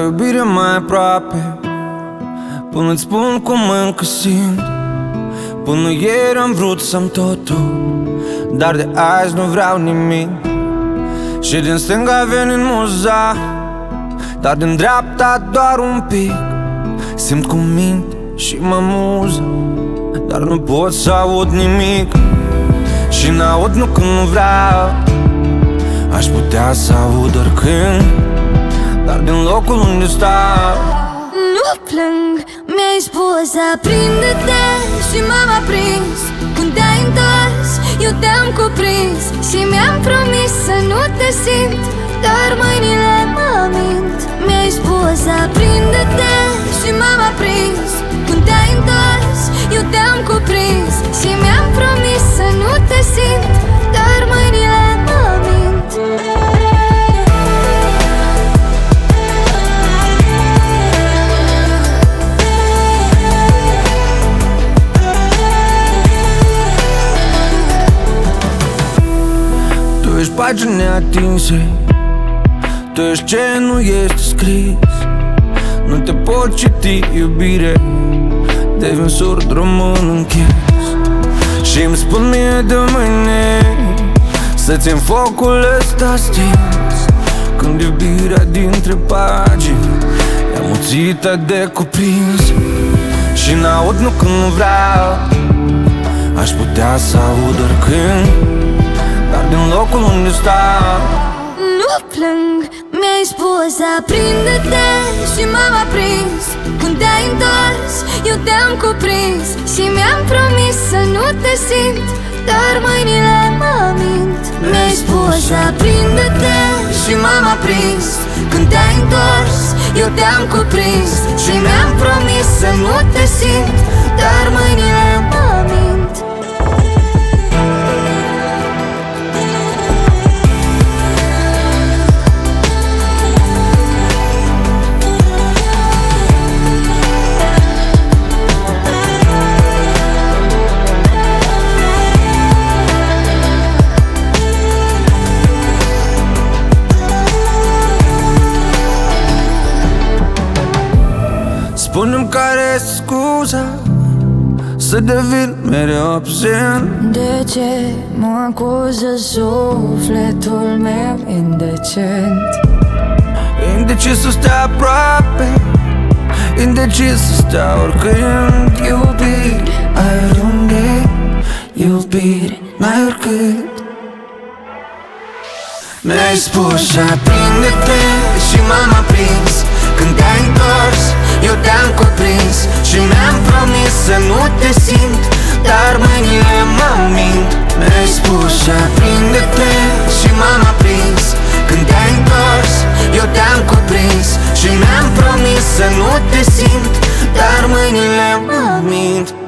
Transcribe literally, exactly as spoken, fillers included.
iubire mai aproape, până-ți spun cum încă simt. Până ieri am vrut să-mi totul, dar de azi nu vreau nimic. Și din stânga veni muza, dar din dreapta doar un pic. Simt cum minte și mă muză, dar nu pot să aud nimic. Și n-aud nu când nu vreau, aș putea să aud oricând, dar din locul unde stau nu plâng, mi-ai spus aprinde-te și m-am aprins. Când te-ai întors, eu te-am cuprins și mi-am promis să nu te simt, dar mâinile mă mint. Mi-ai spus aprinde-te și m-am aprins. Când te-ai întors, eu te-am cuprins și mi-am promis să nu te simt, dar mâinile mă mint. Tu ești pagini neatinse, tu ești ce nu este scris. Nu te pot citi, iubire, devin surd, rămân închis. Și-mi spun mie de mâine să țin focul ăsta stins, când iubirea dintre pagini e amuțită de cuprins. Și n-aud nu când nu vreau, aș putea să aud oricând, dar din locul unde stau nu plâng, mi-ai spus aprinde-te și m-am aprins. Când te-ai întors, eu te-am cuprins și mi-am promis să nu te simt, dar mâinile mă mint. Mi-ai spus aprinde-te și m-am aprins. Când te-ai întors, eu te-am cuprins și mi-am promis să nu te simt, dar mâinile mă mint. Spune-mi care-i scuza să devin mereu absent. De ce mă acuză sufletul meu indecent? Indecis să stea aproape, indecis să stea oricând. Iubire, ai oriunde, iubire, n-ai oricând. Mi-ai spus aprinde-te și m-am aprins. Când te-ai întors, eu te-am cuprins și mi-am promis să nu te simt, dar mâinile mă mint. Mi-ai spus aprinde-te și m-am aprins. Când te-ai întors, eu te-am cuprins și mi-am promis să nu te simt, dar mâinile mă mint.